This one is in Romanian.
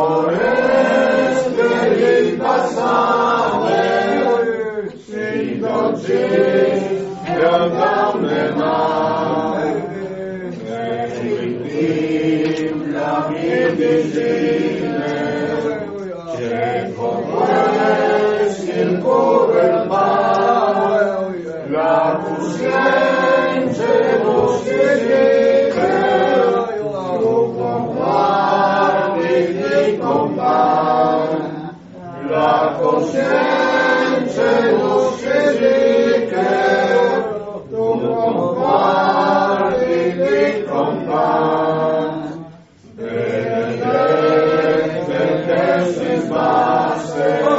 voresc verità sale, si dolci Doamne mare, citim la mie di zile, ce covoresc il cuore mare, la coscienza non si dice, tu comparti di compagni, la coscienza non si dice, tu comparti di compagni, benedetto si sbasse,